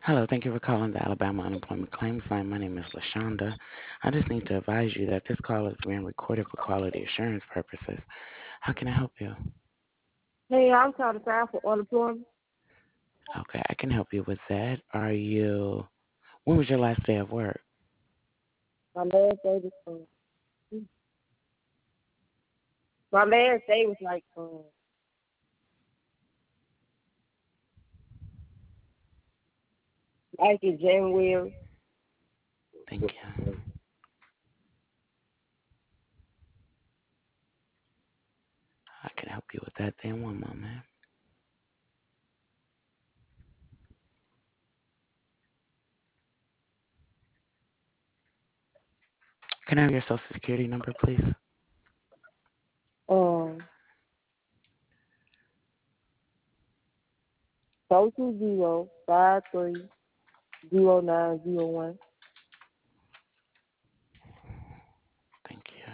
Hello, thank you for calling the Alabama Unemployment Claims Line. My name is LaShonda. I just need to advise you that this call is being recorded for quality assurance purposes. How can I help you? Hey, I'm trying to file for unemployment. Okay, I can help you with that. When was your last day of work? My last day was my last day was like in January. Thank you. I can help you with that then. One moment. Can I have your social security number, please? Um, 420-530901. Thank you.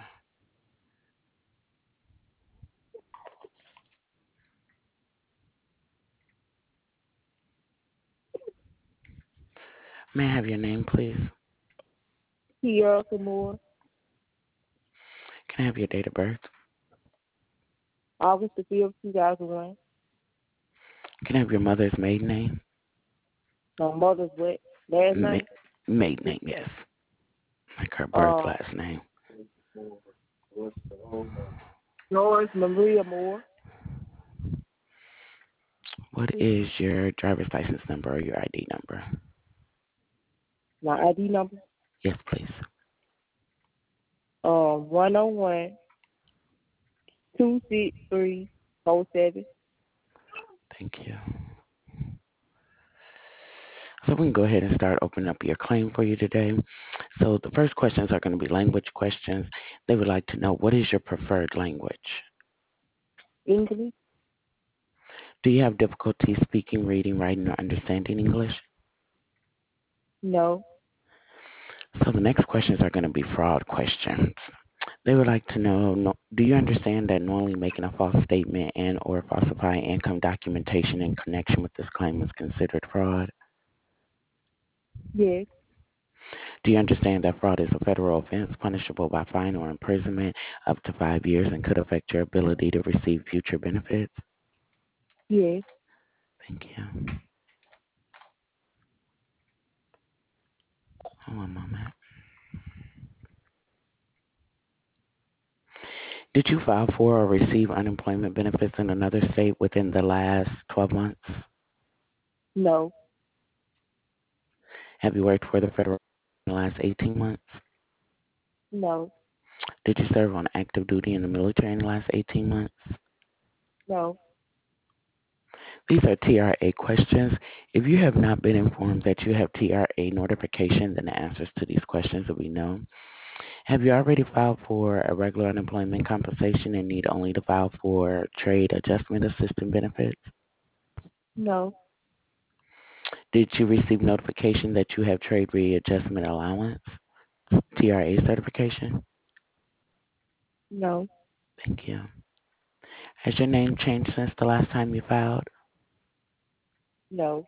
May I have your name, please? Kiera Kimura, Can I have your date of birth? August the 5th, 2001. Can I have your mother's maiden name? My mother's what? Last Ma- name? Maiden name, yes. Like her birth Uh, last name. Doris Maria Moore. What is your driver's license number or your ID number? My ID number? Yes, please. 101-263-47. Thank you. So we can go ahead and start opening up your claim for you today. So the first questions are going to be language questions. They would like to know, what is your preferred language? English? Do you have difficulty speaking, reading, writing, or understanding English? No. So the next questions are going to be fraud questions. They would like to know, do you understand that knowingly making a false statement and or falsifying income documentation in connection with this claim is considered fraud? Yes. Do you understand that fraud is a federal offense punishable by fine or imprisonment up to 5 years and could affect your ability to receive future benefits? Yes. Thank you. One moment. Did you file for or receive unemployment benefits in another state within the last 12 months? No. Have you worked for the federal in the last 18 months? No. Did you serve on active duty in the military in the last 18 months? No. These are TRA questions. If you have not been informed that you have TRA notification, then the answers to these questions will be no. Have you already filed for a regular unemployment compensation and need only to file for trade adjustment assistance benefits? No. Did you receive notification that you have trade readjustment allowance, TRA certification? No. Thank you. Has your name changed since the last time you filed? No.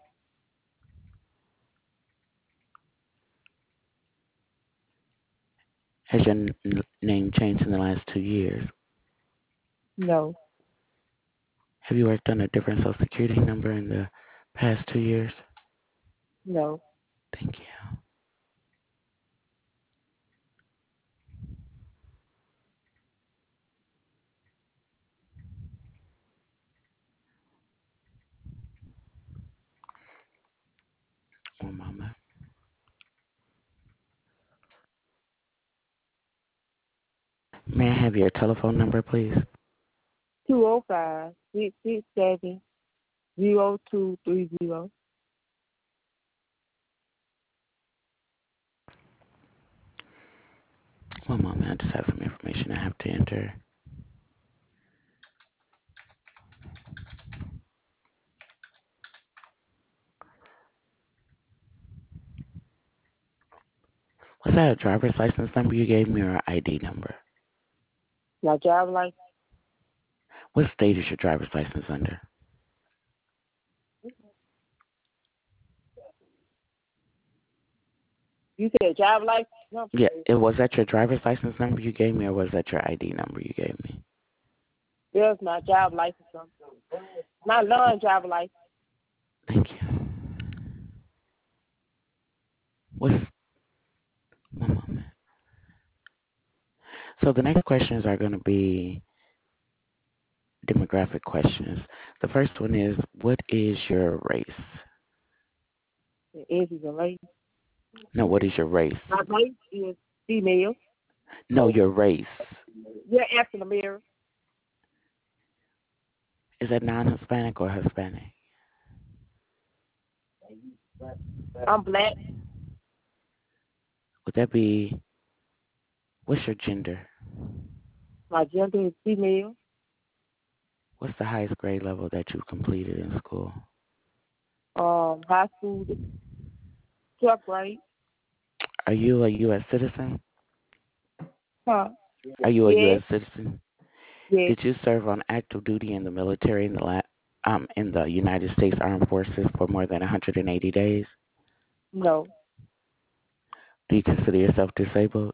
Has your name changed in the last 2 years? No. Have you worked on a different social security number in the past 2 years? No. Thank you. One moment. May I have your telephone number, please? 205-667-0230. One moment. I just have some information I have to enter. Was that a driver's license number you gave me or an ID number? My driver license, What state is your driver's license under? You said driver license number? Yeah, it was that your driver's license number you gave me, or was that your ID number you gave me? There's my driver license number. My non-driver license. Thank you. What's one moment? So the next questions are going to be demographic questions. The first one is, what is your race? The is a lady. No, what is your race? My race is female. No, your race. You're African American. Is that non-Hispanic or Hispanic? I'm black. Would that be, what's your gender? My gender is female. What's the highest grade level that you've completed in school? High school, 12th grade. Are you a U.S. citizen? Huh? Are you a Yes, U.S. citizen? yes, Did you serve on active duty in the military in the United States Armed Forces for more than 180 days? no, Do you consider yourself disabled?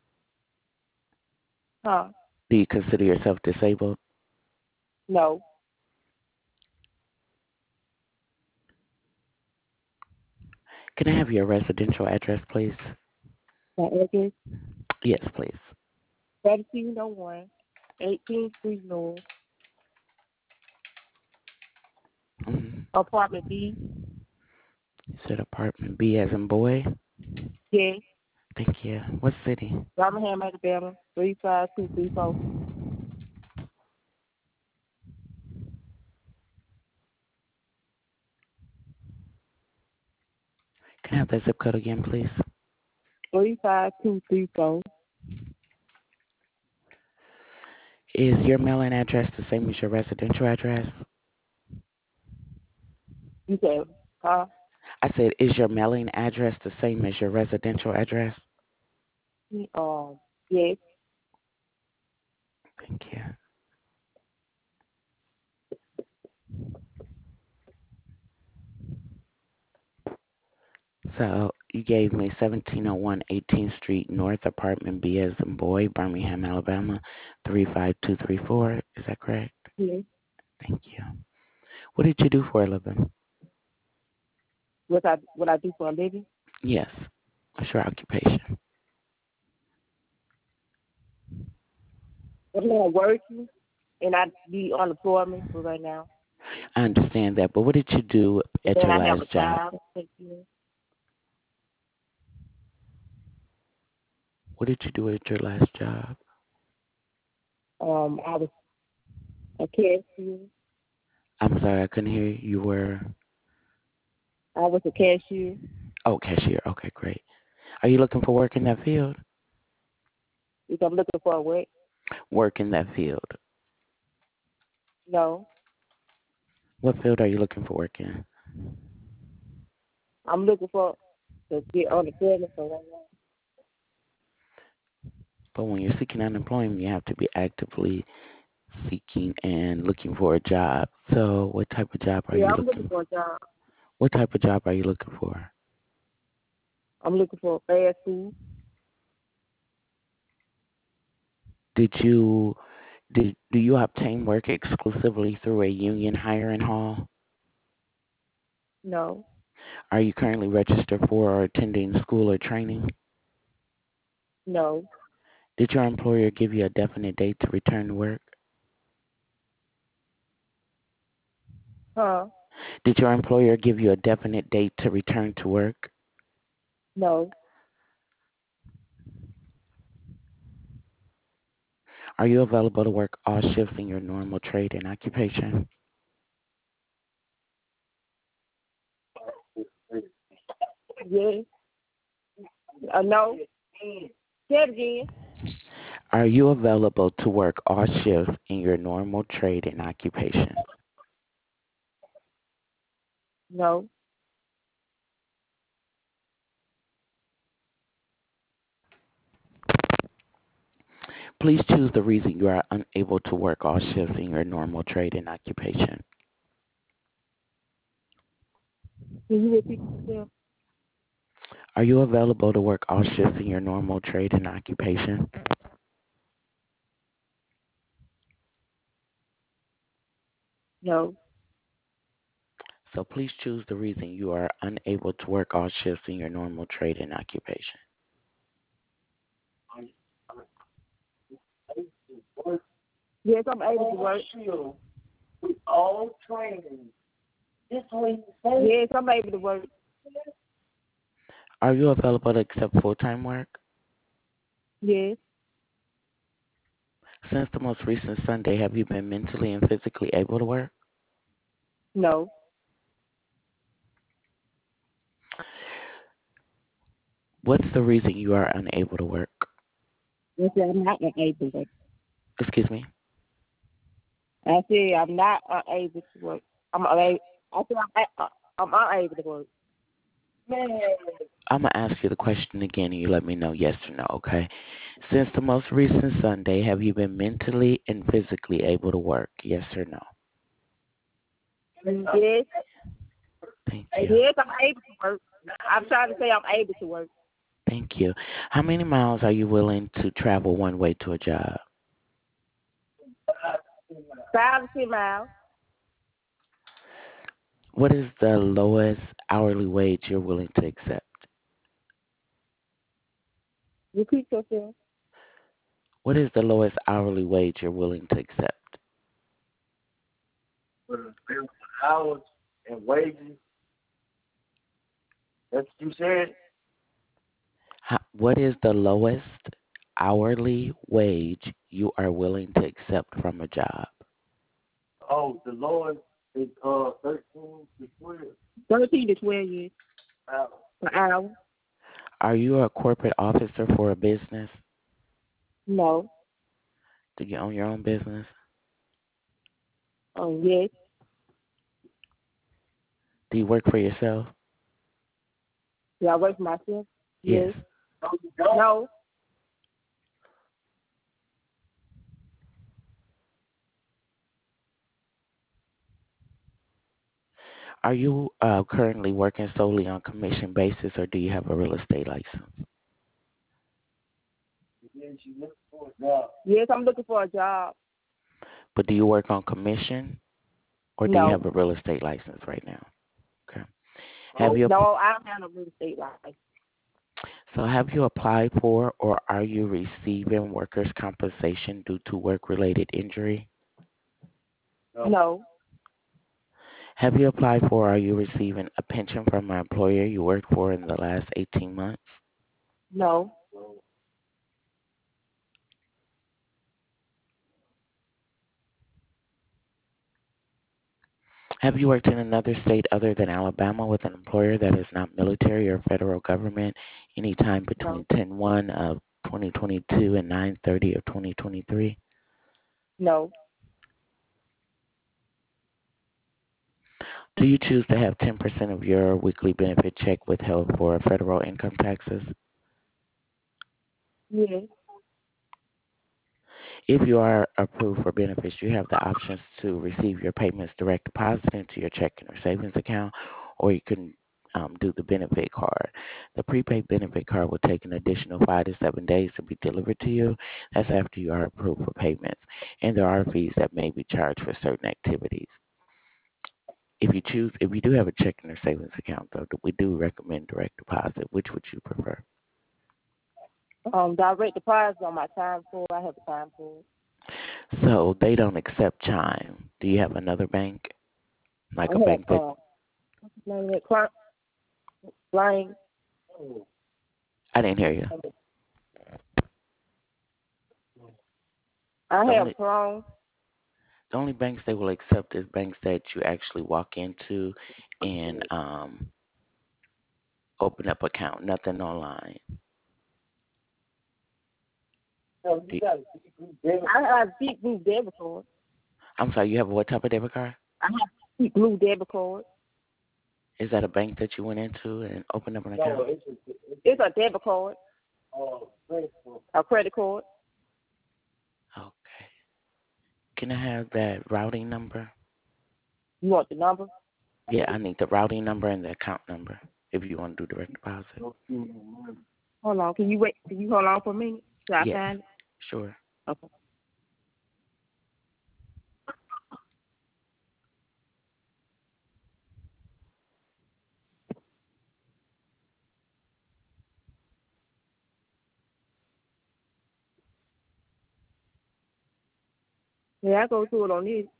huh? Do you consider yourself disabled? No. Can I have your residential address, please? My address, Yes, please. 1701, 18th Street North, Mhm. apartment B. You said apartment B as in boy. Yes, Thank you. What city? Birmingham, Alabama, 35234. Can I have that zip code again, please? 35234. Is your mailing address the same as your residential address? You said, huh? I said, is your mailing address the same as your residential address? Yes, Thank you. So you gave me 1701 18th Street North, apartment B as in boy, Birmingham, Alabama, 35234. Is that correct? yes. Thank you. What did you do for a living? What I do for a living? Yes. What's your occupation? I'm not working, and I be unemployment for right now. I understand that, but what did you do And at then your I have a last job? child. Take care. What did you do at your last job? I was a cashier. I'm sorry, I couldn't hear you. You were, I was a cashier. oh, cashier. Okay, great. Are you looking for work in that field? If I'm looking for a work, Work in that field. no. What field are you looking for work in? I'm looking for to get unemployment for right now. But when you're seeking unemployment, you have to be actively seeking and looking for a job. So, what type of job are Yeah, you I'm looking looking? for a job. What type of job are you looking for? I'm looking for fast food. Did you do you obtain work exclusively through a union hiring hall? No, Are you currently registered for or attending school or training? no. Did your employer give you a definite date to return to work? Huh? Did your employer give you a definite date to return to work? No. Are you available to work all shifts in your normal trade and occupation? Yes. No. Say it again. Are you available to work all shifts in your normal trade and occupation? No. Please choose the reason you are unable to work all shifts in your normal trade and occupation. Can you repeat yourself? Are you available to work all shifts in your normal trade and occupation? No. So please choose the reason you are unable to work all shifts in your normal trade and occupation. Yes, I'm able to work. With all training. Yes, I'm able to work. Are you available to accept full-time work? Yes. Since the most recent Sunday, have you been mentally and physically able to work? No. What's the reason you are unable to work? I said I'm not unable to work. Excuse me. I said I'm not unable to work. I'm unable. I said I'm unable to work. Man. I'm going to ask you the question again and you let me know yes or no, okay? Since the most recent Sunday, have you been mentally and physically able to work? Yes or no? Yes. Thank you. Yes, I'm able to work. I'm trying to say I'm able to work. Thank you. How many miles are you willing to travel one way to a job? 5 to 10 miles. What is the lowest hourly wage you're willing to accept? Repeat yourself. What is the lowest hourly wage you're willing to accept? For hours and wages. That's what you said. What is the lowest hourly wage you are willing to accept from a job? Oh, the lowest is 13 to 12. 13 to 12 years. Per hour. Are you a corporate officer for a business? No. Do you own your own business? Oh, yes. Do you work for yourself? Do I work for myself? Yes. Yes. No. Are you currently working solely on commission basis or do you have a real estate license? Yes, I'm looking for a job. But do you work on commission or do you No. have a real estate license right now? Okay. Have you No, I don't have no real estate license. have you applied for or are you receiving workers' compensation due to work-related injury? No. Have you applied for or are you receiving a pension from an employer you worked for in the last 18 months? No. Have you worked in another state other than Alabama with an employer that is not military or federal government anytime between No. 10/1 of 2022 and 9/30 of 2023? No. Do you choose to have 10% of your weekly benefit check withheld for federal income taxes? Yes. If you are approved for benefits, you have the options to receive your payments direct deposit into your checking or savings account, or you can do the benefit card. The prepaid benefit card will take an additional 5 to 7 days to be delivered to you. That's after you are approved for payments, and there are fees that may be charged for certain activities. If you do have a checking or savings account, though, we do recommend direct deposit. Which would you prefer? Direct deposit on my time for. I have a time for. So they don't accept Chime. Do you have another bank, I like a have bank that what's his name? Flying. I didn't hear you. I The have only Chrome. the only banks they will accept is banks that you actually walk into and open up account. Nothing online. Do I have Deep Blue debit card. I'm sorry. You have what type of debit card? I have Deep Blue debit card. Is that a bank that you went into and opened up an account? It's a debit card. A credit card. Okay. Can I have that routing number? You want the number? Yeah, I need the routing number and the account number, if you want to do direct deposit. Hold on. Can you wait? Can you hold on for a minute? Till I Yes, find it? sure. Okay. Yeah, I go to it on this.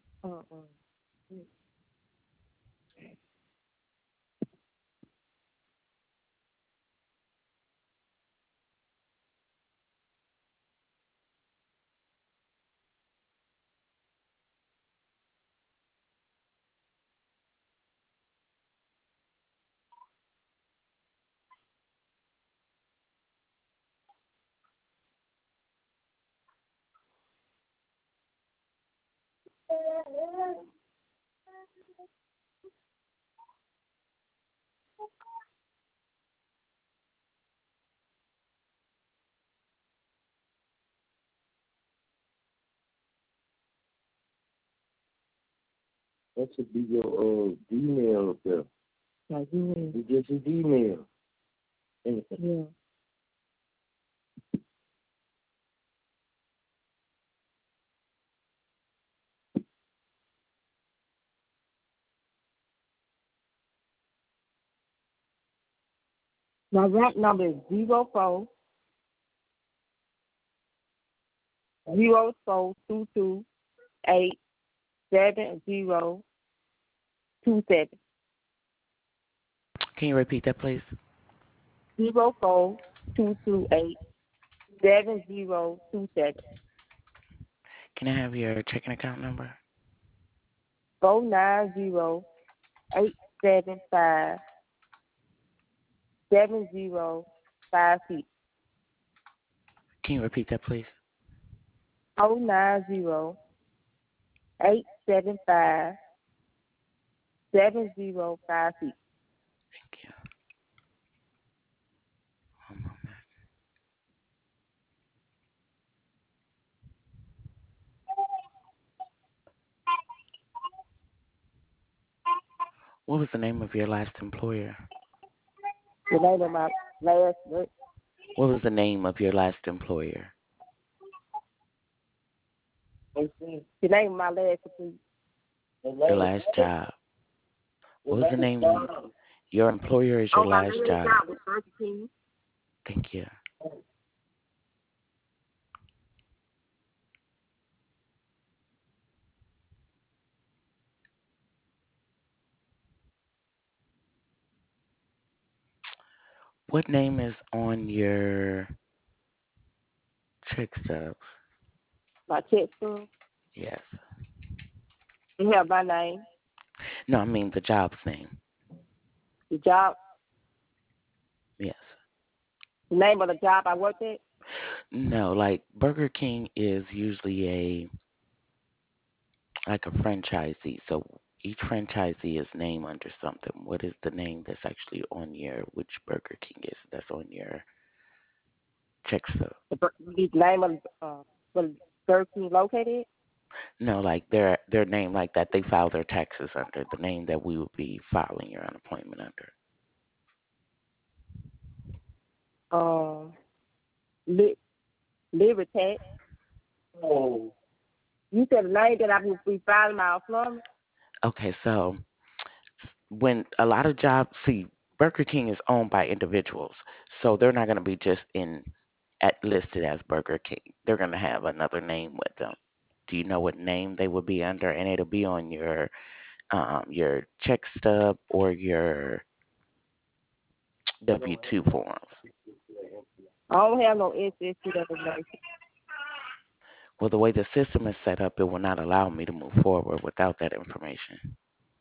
That should be your email up there. Like you will. You get your email. Yeah. My rent number is 04-0228-7027. Can you repeat that, please? 04-228-7027. Can I have your checking account number? 490-875-7056. Can you repeat that, please? 490-875-7056. Thank you. One moment. What was the name of your last employer? The name of my last work. What was the name of your last employer? The name of my last complete. Your last job. What was the name? Your employer is your Oh, my last last job. job was Burger King. Thank you. What name is on your check stubs? My check stub. Yes. They have my name. No, I mean the job's name. The job. Yes. The name of the job I worked at. No, like Burger King is usually like a franchisee. So each franchisee is named under something. What is the name that's actually on your which Burger King is that's on your check stub? The name of where Burger King located. No, like their name like that they file their taxes under, the name that we would be filing your unemployment under. Um, Li- Libertad. Oh, You said the name that I would be filing my employment. Okay, so when a lot of jobs see Burger King is owned by individuals, so they're not going to be just in at listed as Burger King. They're going to have another name with them. Do you know what name they would be under? And it'll be on your check stub or your W-2 forms. I don't have no ancestry information. Well, the way the system is set up, it will not allow me to move forward without that information.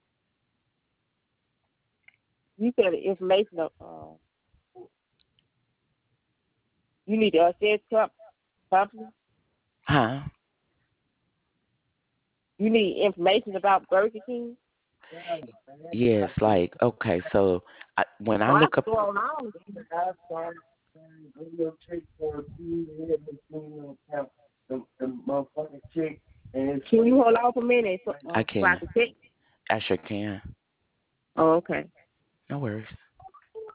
You said the information of you need to assess company. Huh? You need information about Burger King. Yes, like okay, so when I Oh, I look can up, go online. your check for a few years between the motherfucking check and it's Can you hold on for a minute I so I can, can check? I sure can. Oh, okay. No worries.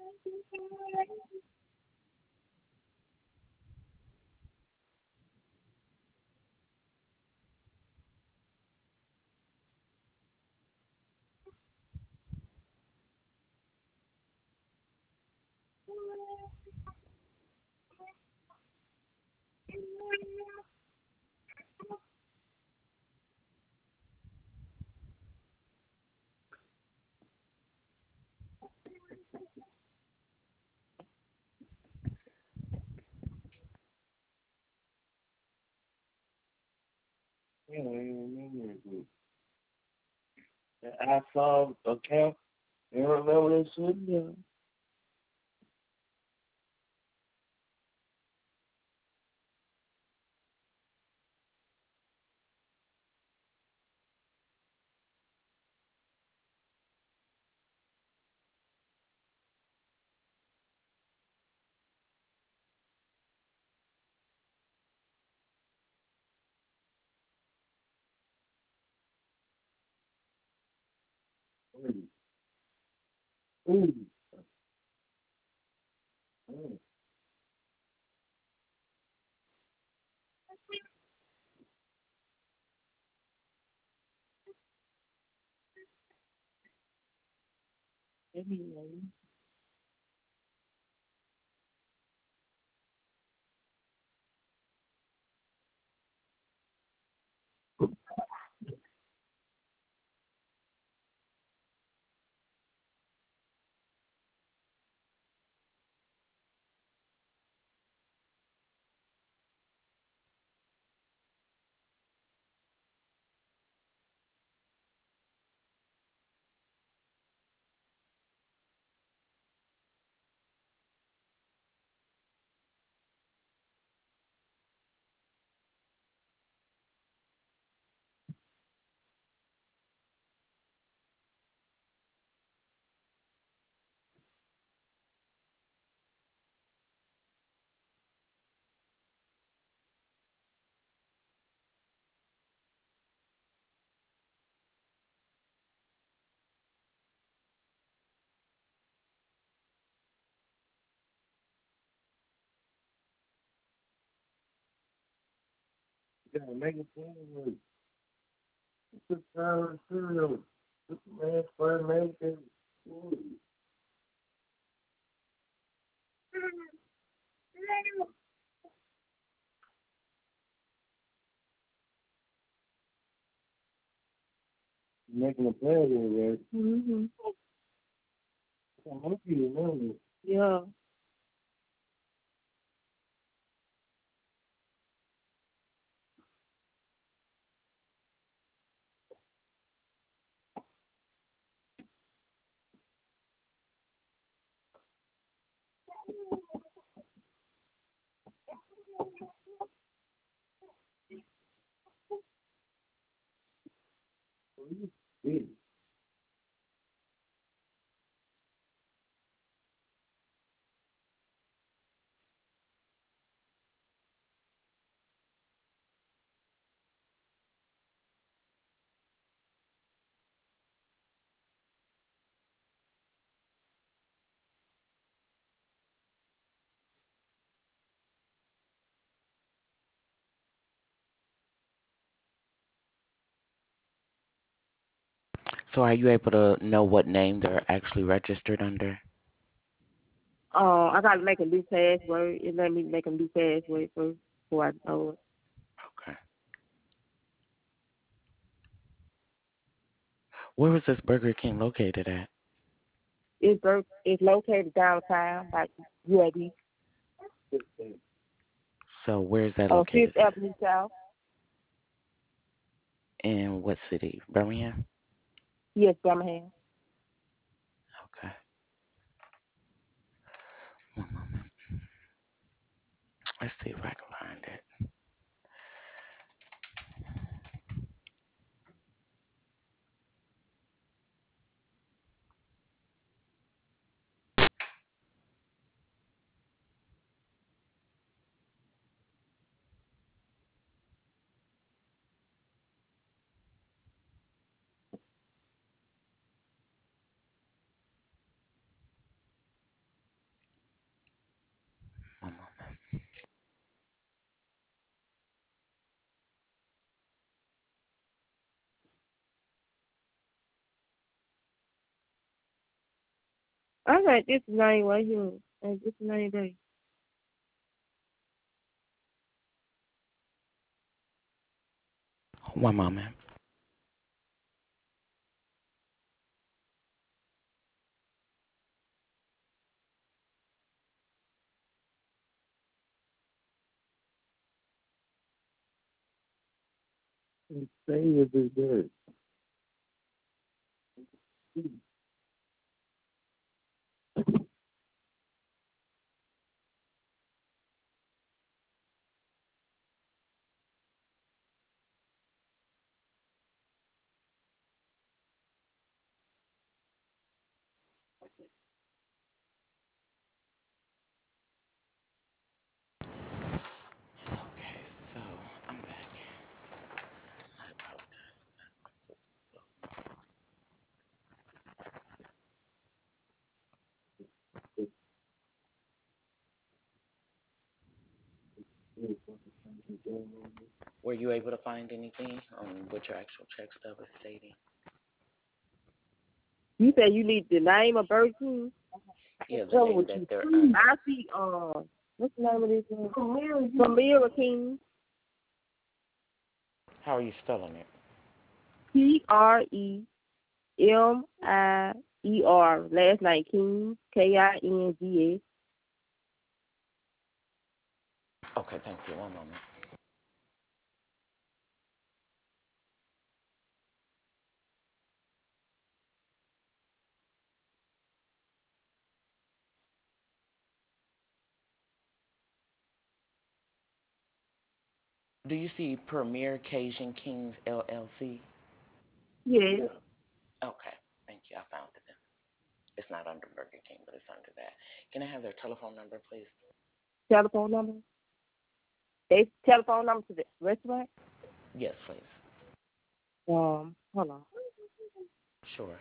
Yeah, I ain't remember it. I saw account. You remember that shit? Yeah. Mm. Mm. Mm. Anyway. You gotta make it family. It's a time cereal. This man first make it. Making a plan with it. Mm-hmm. I hope you remember. Yeah. Yeah. So are you able to know what name they're actually registered under? I gotta make a new password. It let me make a new password first before I know it. Okay. Where was this Burger King located at? It's located downtown, like UAB, So where's that Fifth located at? Avenue South. In what city? Birmingham? Yes, Birmingham. Okay. One moment. Let's see if I can find it. I got this name right here. And this name there. One moment. And say if it's good. Okay, so I'm back. I apologize for that. My system's so slow. Were you able to find anything on what your actual check stub is stating? You said you need the name of Burger King? Yeah, the Tell me name what that you they're see. under. I see what's the name of this one? Premier King. How are you spelling it? Premier. Last name King. Kings. Okay, thank you. One moment. Do you see Premier Cajun Kings LLC? Yes. Okay, thank you. I found it then. It's not under Burger King, but it's under that. Can I have their telephone number, please? Telephone number. They telephone number to the restaurant. Yes, please. Hold on. Sure.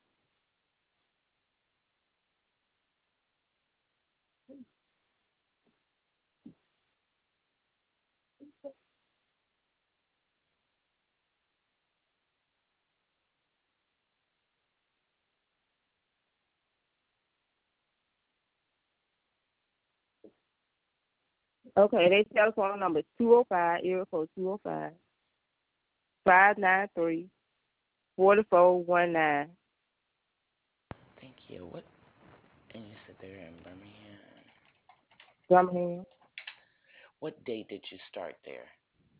Okay, their telephone number is 205 area code 205 593 4419. Thank you. What? And you said they're in Birmingham. Birmingham. What date did you start there?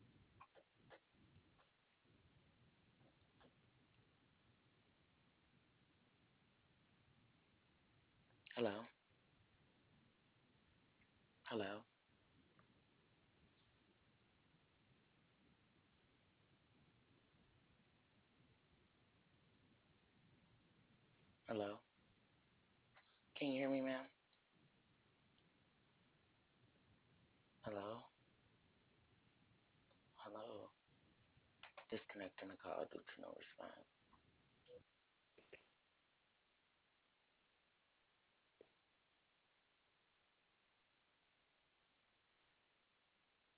Hello? Hello? Hello? Can you hear me, ma'am? Hello? Hello? Disconnecting the call due to no response.